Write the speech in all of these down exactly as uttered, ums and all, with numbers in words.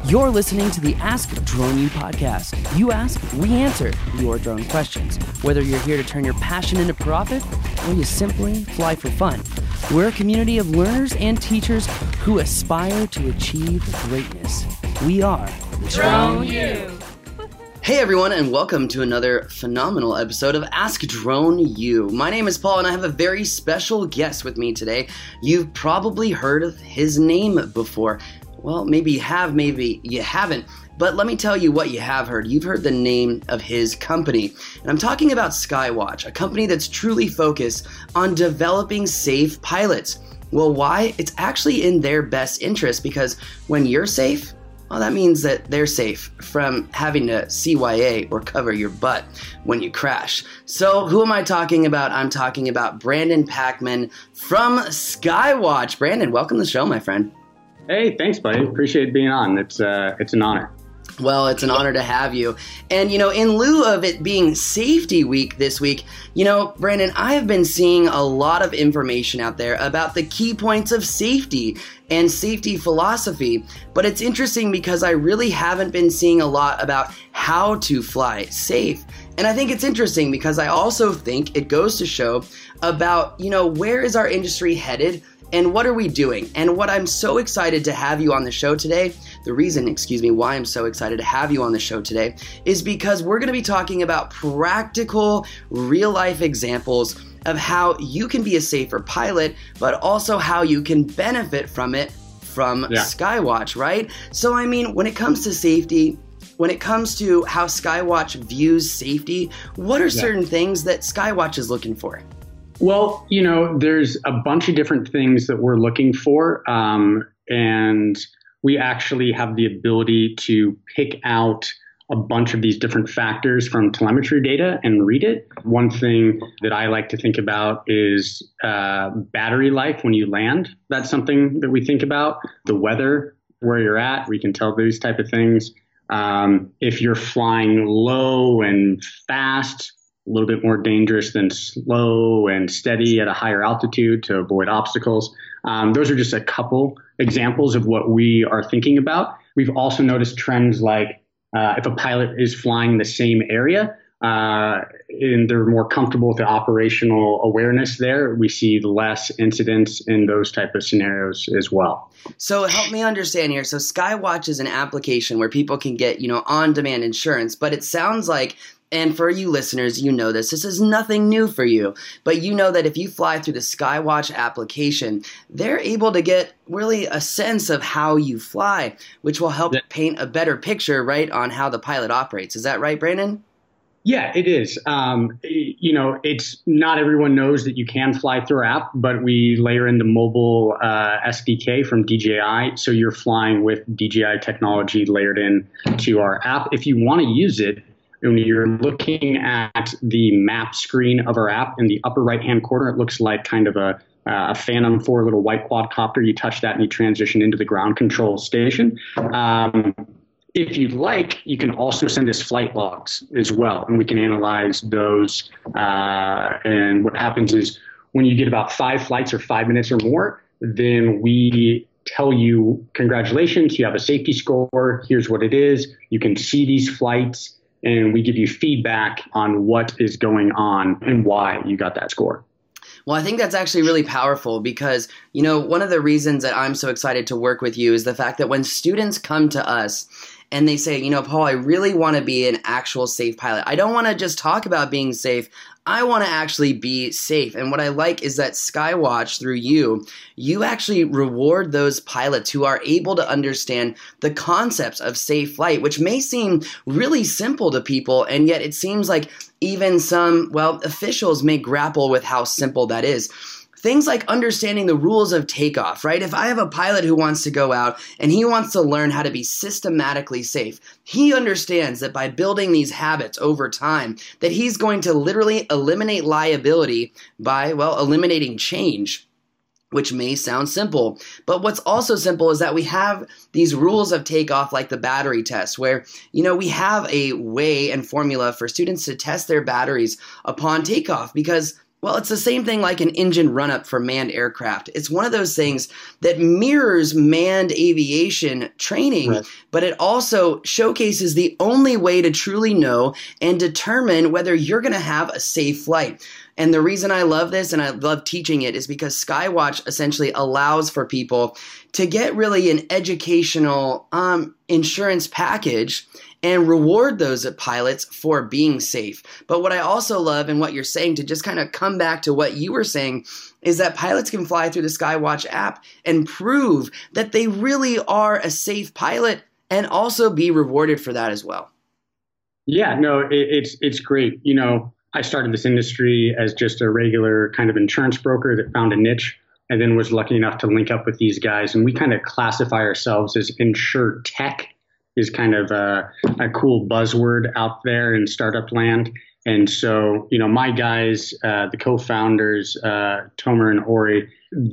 You're listening to the Ask Drone U podcast. You ask, we answer your drone questions. Whether you're here to turn your passion into profit or you simply fly for fun, we're a community of learners and teachers who aspire to achieve greatness. We are Drone U. Hey everyone, and welcome to another phenomenal episode of Ask Drone U. My name is Paul, and I have a very special guest with me today. You've probably heard of his name before. Well, maybe you have, maybe you haven't, but let me tell you what you have heard. You've heard the name of his company, and I'm talking about Skywatch, a company that's truly focused on developing safe pilots. Well, why? It's actually in their best interest, because when you're safe, well, that means that they're safe from having to C Y A or cover your butt when you crash. So who am I talking about? I'm talking about Brandon Packman from Skywatch. Brandon, welcome to the show, my friend. Hey, thanks, buddy. Appreciate being on. It's uh, it's an honor. Well, it's an honor to have you. And, you know, in lieu of it being Safety Week this week, you know, Brandon, I have been seeing a lot of information out there about the key points of safety and safety philosophy. But it's interesting because I really haven't been seeing a lot about how to fly safe. And I think it's interesting because I also think it goes to show about, you know, where is our industry headed? And what are we doing? And what I'm so excited to have you on the show today, the reason, excuse me, why I'm so excited to have you on the show today is because we're going to be talking about practical, real-life examples of how you can be a safer pilot, but also how you can benefit from it from yeah. Skywatch, right? So, I mean, when it comes to safety, when it comes to how Skywatch views safety, what are yeah. certain things that Skywatch is looking for? Well, you know, there's a bunch of different things that we're looking for, um, and we actually have the ability to pick out a bunch of these different factors from telemetry data and read it. One thing that I like to think about is uh, battery life when you land. That's something that we think about. The weather, where you're at, we can tell these type of things. Um, if you're flying low and fast, a little bit more dangerous than slow and steady at a higher altitude to avoid obstacles. Um, those are just a couple examples of what we are thinking about. We've also noticed trends like uh, if a pilot is flying the same area uh, and they're more comfortable with the operational awareness there, we see less incidents in those type of scenarios as well. So help me understand here. So Skywatch is an application where people can get, you know, on-demand insurance, but it sounds like, and for you listeners, you know this, this is nothing new for you, but you know that if you fly through the Skywatch application, they're able to get really a sense of how you fly, which will help yeah. paint a better picture, right, on how the pilot operates. Is that right, Brandon? Yeah, it is. Um, you know, it's not everyone knows that you can fly through our app, but we layer in the mobile uh, S D K from D J I. So you're flying with D J I technology layered in to our app. If you want to use it, when you're looking at the map screen of our app in the upper right-hand corner, it looks like kind of a, a Phantom four little white quadcopter. You touch that and you transition into the ground control station. Um, if you'd like, you can also send us flight logs as well, and we can analyze those. Uh, and what happens is when you get about five flights or five minutes or more, then we tell you, congratulations, you have a safety score. Here's what it is. You can see these flights. And we give you feedback on what is going on and why you got that score. Well, I think that's actually really powerful because, you know, one of the reasons that I'm so excited to work with you is the fact that when students come to us and they say, you know, Paul, I really want to be an actual safe pilot. I don't want to just talk about being safe. I want to actually be safe. And what I like is that Skywatch, through you, you actually reward those pilots who are able to understand the concepts of safe flight, which may seem really simple to people, and yet it seems like even some, well, officials may grapple with how simple that is. Things like understanding the rules of takeoff, right? If I have a pilot who wants to go out and he wants to learn how to be systematically safe, he understands that by building these habits over time, that he's going to literally eliminate liability by, well, eliminating change, which may sound simple. But what's also simple is that we have these rules of takeoff like the battery test where, you know, we have a way and formula for students to test their batteries upon takeoff because Well, it's the same thing like an engine run-up for manned aircraft. It's one of those things that mirrors manned aviation training, right, but it also showcases the only way to truly know and determine whether you're going to have a safe flight. And the reason I love this and I love teaching it is because Skywatch essentially allows for people to get really an educational um, insurance package and reward those pilots for being safe. But what I also love and what you're saying, to just kind of come back to what you were saying, is that pilots can fly through the Skywatch app and prove that they really are a safe pilot and also be rewarded for that as well. Yeah, no, it, it's it's great. You know, I started this industry as just a regular kind of insurance broker that found a niche and then was lucky enough to link up with these guys. And we kind of classify ourselves as insure tech, is kind of a, a cool buzzword out there in startup land. And so, you know, my guys, uh, the co-founders, uh, Tomer and Ori,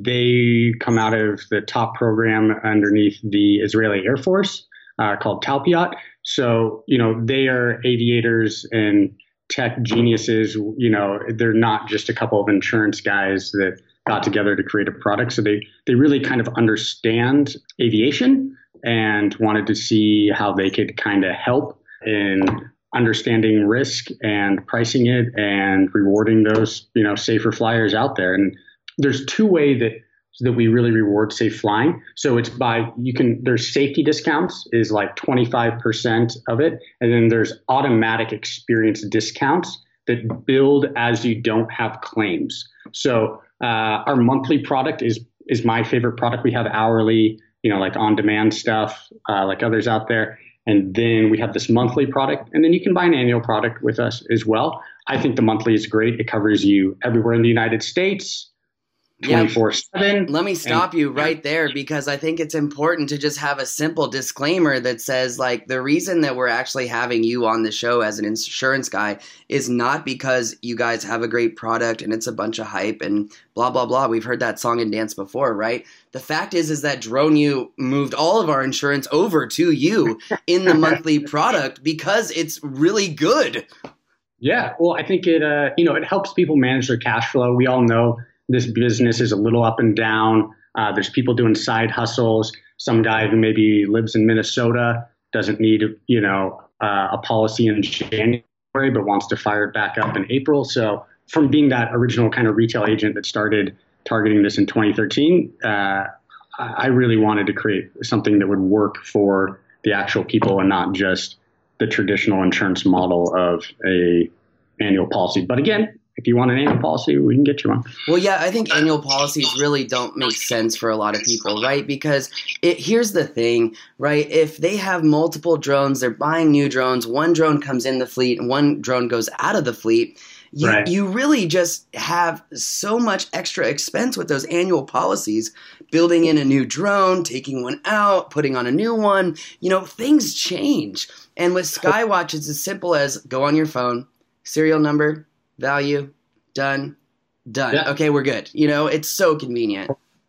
they come out of the top program underneath the Israeli Air Force uh, called Talpiot. So, you know, they are aviators and tech geniuses. You know, they're not just a couple of insurance guys that got together to create a product. So they, they really kind of understand aviation and wanted to see how they could kind of help in understanding risk and pricing it and rewarding those, you know, safer flyers out there. And there's two ways that that we really reward safe flying. So it's by, you can, there's safety discounts is like twenty-five percent of it. And then there's automatic experience discounts that build as you don't have claims. So uh, our monthly product is is my favorite product. We have hourly, you know, like on-demand stuff, uh, like others out there. And then we have this monthly product, and then you can buy an annual product with us as well. I think the monthly is great. It covers you everywhere in the United States, twenty-four seven. Let me stop and, you right there, because I think it's important to just have a simple disclaimer that says, like, the reason that we're actually having you on the show as an insurance guy is not because you guys have a great product and it's a bunch of hype and blah, blah, blah. We've heard that song and dance before, right? The fact is, is that DroneU moved all of our insurance over to you in the monthly product because it's really good. Yeah. Well, I think it, uh, you know, it helps people manage their cash flow. We all know this business is a little up and down. Uh, there's people doing side hustles. Some guy who maybe lives in Minnesota doesn't need, you know, uh, a policy in January, but wants to fire it back up in April. So from being that original kind of retail agent that started targeting this in twenty thirteen, uh, I really wanted to create something that would work for the actual people and not just the traditional insurance model of a annual policy. But again, if you want an annual policy, we can get you one. Well, yeah, I think annual policies really don't make sense for a lot of people, right? Because it, here's the thing, right? If they have multiple drones, they're buying new drones, one drone comes in the fleet and one drone goes out of the fleet, you, right. you really just have so much extra expense with those annual policies, building in a new drone, taking one out, putting on a new one. You know, things change. And with Skywatch, it's as simple as go on your phone, serial number, value, done, done. Yeah. Okay, we're good. You know, it's so convenient.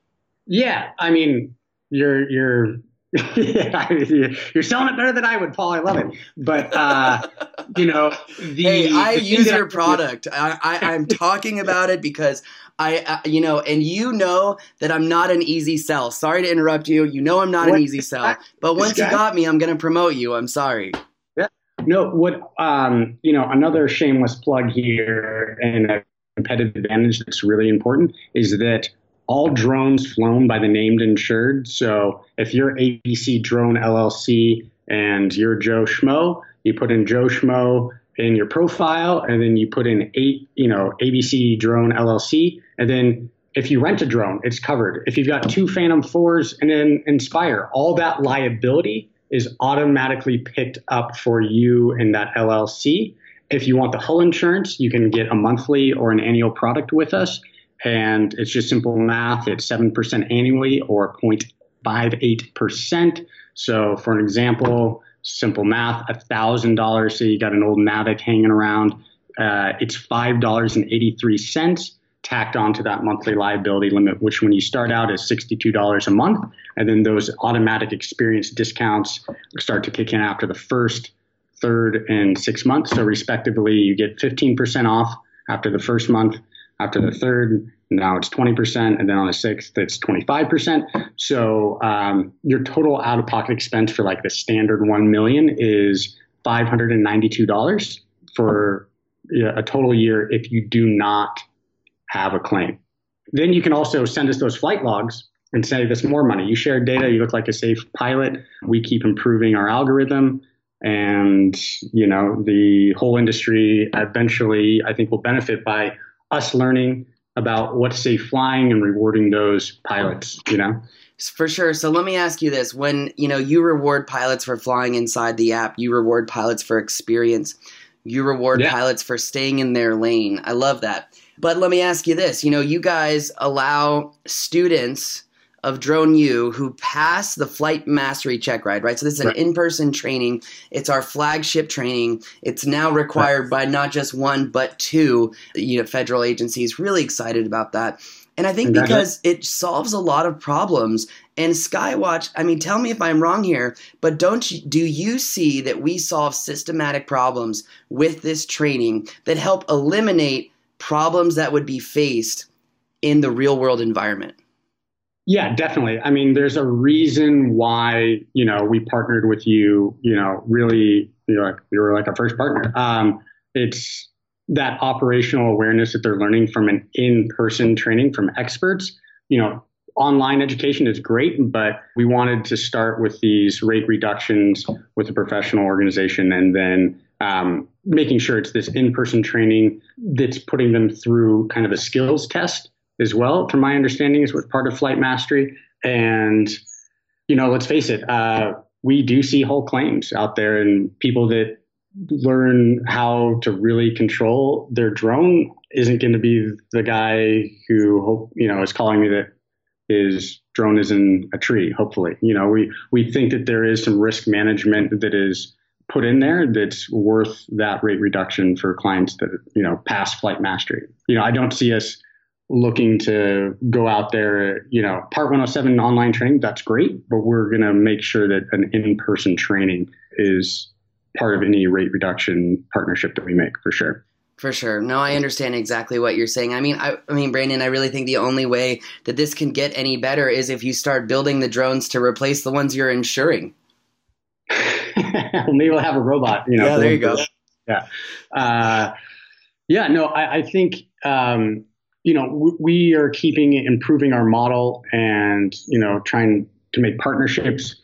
Yeah, I mean, you're you're you're selling it better than I would, Paul. I love it. But uh, you know, the hey, I the use your product. I, I I'm talking about it because I, uh, you know, and you know that I'm not an easy sell. Sorry to interrupt you. You know I'm not what? an easy sell. But once you got me, I'm going to promote you. I'm sorry. No, what, um, you know, another shameless plug here and a competitive advantage that's really important is that all drones flown by the named insured. So if you're A B C Drone L L C and you're Joe Schmo, you put in Joe Schmo in your profile, and then you put in eight, you know, A B C Drone L L C. And then if you rent a drone, it's covered. If you've got two Phantom fours and then Inspire, all that liability is automatically picked up for you in that L L C. If you want the hull insurance, you can get a monthly or an annual product with us. And it's just simple math. It's seven percent annually or zero point five eight percent. So for an example, simple math, one thousand dollars. So you got an old Mavic hanging around. Uh, it's five dollars and eighty-three cents tacked onto that monthly liability limit, which when you start out is sixty-two dollars a month. And then those automatic experience discounts start to kick in after the first, third, and sixth months. So respectively, you get fifteen percent off after the first month, After the third, now it's twenty percent. And then on the sixth, it's twenty-five percent. So um, your total out-of-pocket expense for like the standard one million is five hundred ninety-two dollars for a total year if you do not have a claim. Then you can also send us those flight logs and save us more money. You share data, you look like a safe pilot. We keep improving our algorithm, and you know the whole industry eventually, I think, will benefit by us learning about what's safe flying and rewarding those pilots. You know, for sure. So let me ask you this: when you know you reward pilots for flying inside the app, you reward pilots for experience. You reward yeah. pilots for staying in their lane. I love that. But let me ask you this. You know, you guys allow students of DroneU who pass the flight mastery check ride, right? So this is an right. in-person training. It's our flagship training. It's now required right. by not just one, but two, you know, federal agencies. Really excited about that. And I think because it solves a lot of problems. And Skywatch, I mean, tell me if I'm wrong here, but don't you, do you see that we solve systematic problems with this training that help eliminate problems that would be faced in the real world environment? Yeah, definitely. I mean, there's a reason why, you know, we partnered with you, you know, really, you know, like we were like a first partner. Um, it's that operational awareness that they're learning from an in-person training from experts. You know, online education is great, but we wanted to start with these rate reductions with a professional organization, and then um, making sure it's this in-person training that's putting them through kind of a skills test as well, from my understanding, is what part of flight mastery. And, you know, let's face it, uh, we do see whole claims out there, and people that learn how to really control their drone isn't going to be the guy who, you know, is calling me that his drone is in a tree. Hopefully, you know, we, we think that there is some risk management that is put in there that's worth that rate reduction for clients that, you know, pass flight mastery. You know, I don't see us looking to go out there, you know, Part one oh seven online training, that's great, but we're going to make sure that an in-person training is part of any rate reduction partnership that we make, for sure. For sure. No, I understand exactly what you're saying. I mean, I, I mean, Brandon, I really think the only way that this can get any better is if you start building the drones to replace the ones you're insuring. Well, maybe we'll have a robot, you know. Yeah, there you go. Yeah. Uh, yeah, no, I, I think, um, you know, w- we are keeping, improving our model and, you know, trying to make partnerships.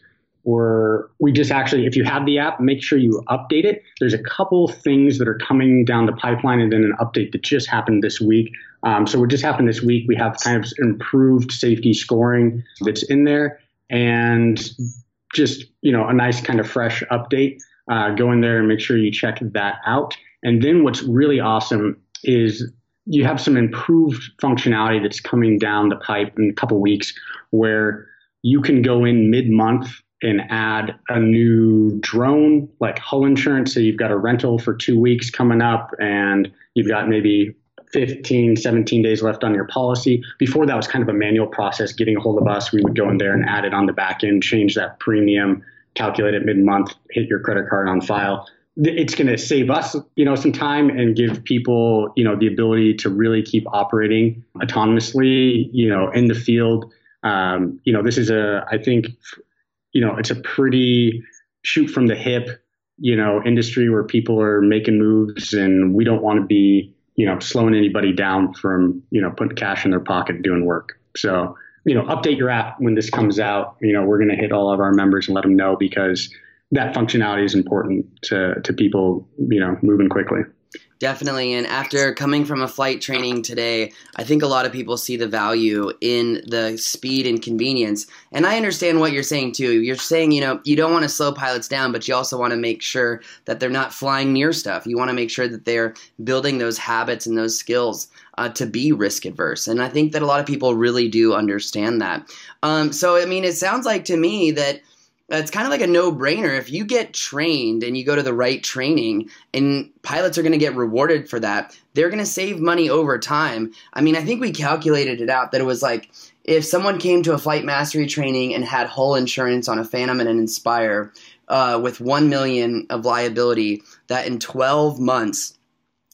Or we just actually, if you have the app, make sure you update it. There's a couple things that are coming down the pipeline, and then an update that just happened this week. Um, so what just happened this week, we have kind of improved safety scoring that's in there, and just, you know, a nice kind of fresh update. Uh, go in there and make sure you check that out. And then what's really awesome is you have some improved functionality that's coming down the pipe in a couple weeks, where you can go in mid-month and add a new drone, like hull insurance. So you've got a rental for two weeks coming up, and you've got maybe fifteen, seventeen days left on your policy. Before, that was kind of a manual process, getting a hold of us. We would go in there and add it on the back end, change that premium, calculate it mid-month, hit your credit card on file. It's going to save us, you know, some time and give people, you know, the ability to really keep operating autonomously, you know, in the field. Um, you know, this is a, I think, you know, it's a pretty shoot from the hip, you know, industry where people are making moves, and we don't want to be, you know, slowing anybody down from, you know, putting cash in their pocket and doing work. So, you know, update your app when this comes out. You know, we're going to hit all of our members and let them know, because that functionality is important to, to people, you know, moving quickly. Definitely. And after coming from a flight training today, I think a lot of people see the value in the speed and convenience. And I understand what you're saying too. You're saying, you know, you don't want to slow pilots down, but you also want to make sure that they're not flying near stuff. You want to make sure that they're building those habits and those skills uh, to be risk adverse. And I think that a lot of people really do understand that. Um, so, I mean, it sounds like to me that it's kind of like a no-brainer. If you get trained and you go to the right training, and pilots are going to get rewarded for that, they're going to save money over time. I mean, I think we calculated it out that it was like if someone came to a flight mastery training and had hull insurance on a Phantom and an Inspire uh, with one million dollars of liability, that in twelve months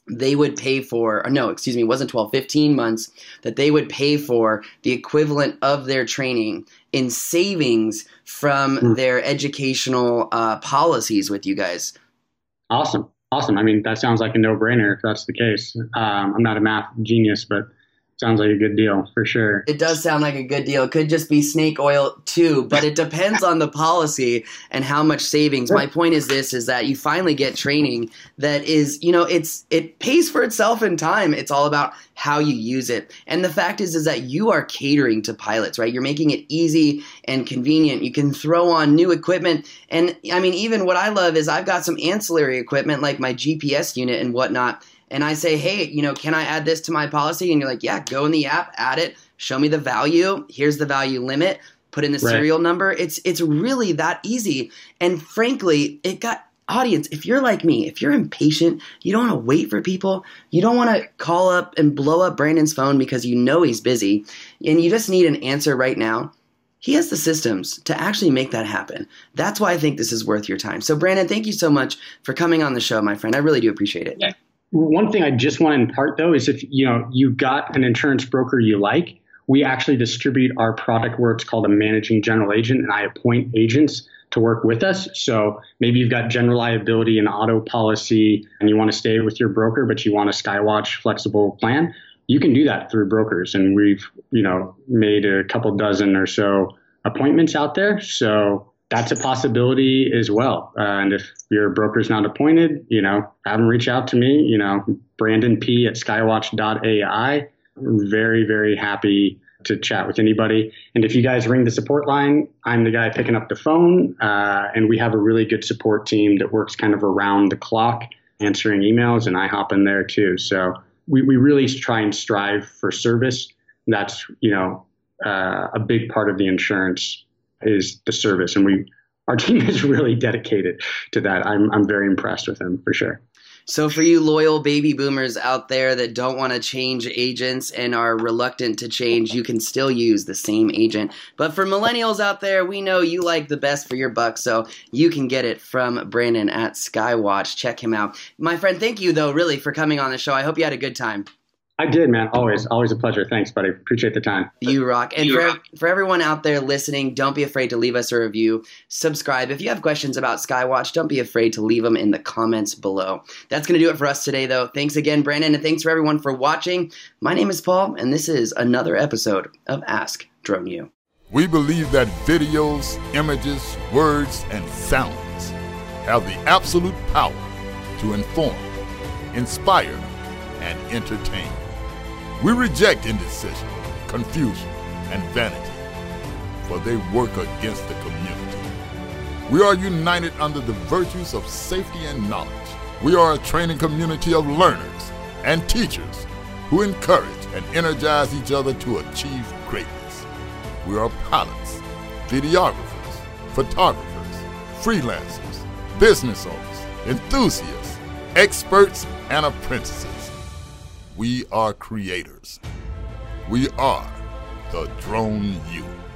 they would pay for, or no, excuse me, it wasn't twelve, fifteen months, that they would pay for the equivalent of their training in savings from mm. their educational uh, policies with you guys. Awesome. Awesome. I mean, that sounds like a no-brainer if that's the case. Um, I'm not a math genius, but sounds like a good deal for sure. It does sound like a good deal. It could just be snake oil too, but it depends on the policy and how much savings. My point is this, is that you finally get training that is, you know, it's it pays for itself in time. It's all about how you use it. And the fact is, is that you are catering to pilots, right? You're making it easy and convenient. You can throw on new equipment. And I mean, even what I love is I've got some ancillary equipment like my G P S unit and whatnot. And I say, hey, you know, can I add this to my policy? And you're like, yeah, go in the app, add it, show me the value. Here's the value limit, put in the right. serial number. It's it's really that easy. And frankly, it got audience. If you're like me, if you're impatient, you don't want to wait for people. You don't want to call up and blow up Brandon's phone because you know he's busy and you just need an answer right now. He has the systems to actually make that happen. That's why I think this is worth your time. So Brandon, thank you so much for coming on the show, my friend. I really do appreciate it. Yeah. One thing I just want to impart, though, is if you know you've got an insurance broker you like, we actually distribute our product where it's called a managing general agent, and I appoint agents to work with us. So maybe you've got general liability and auto policy, and you want to stay with your broker, but you want a Skywatch flexible plan. You can do that through brokers, and we've you know made a couple dozen or so appointments out there. So that's a possibility as well. Uh, and if your broker's not appointed, you know, have them reach out to me, you know, Brandon P at skywatch dot A I. I'm very, very happy to chat with anybody. And if you guys ring the support line, I'm the guy picking up the phone. Uh, and we have a really good support team that works kind of around the clock answering emails, and I hop in there too. So we, we really try and strive for service. That's, you know, uh, a big part of the insurance is the service. And we, our team is really dedicated to that. I'm, I'm very impressed with them for sure. So for you loyal baby boomers out there that don't want to change agents and are reluctant to change, you can still use the same agent. But for millennials out there, we know you like the best for your buck, so you can get it from Brandon at Skywatch. Check him out. My friend, thank you, though, really, for coming on the show. I hope you had a good time. I did, man. Always, always a pleasure. Thanks, buddy. Appreciate the time. You rock. And you for, rock. for everyone out there listening, don't be afraid to leave us a review. Subscribe. If you have questions about Skywatch, don't be afraid to leave them in the comments below. That's going to do it for us today, though. Thanks again, Brandon, and thanks for everyone for watching. My name is Paul, and this is another episode of Ask Drone U. We believe that videos, images, words, and sounds have the absolute power to inform, inspire, and entertain. We reject indecision, confusion, and vanity, for they work against the community. We are united under the virtues of safety and knowledge. We are a training community of learners and teachers who encourage and energize each other to achieve greatness. We are pilots, videographers, photographers, freelancers, business owners, enthusiasts, experts, and apprentices. We are creators. We are the Drone U.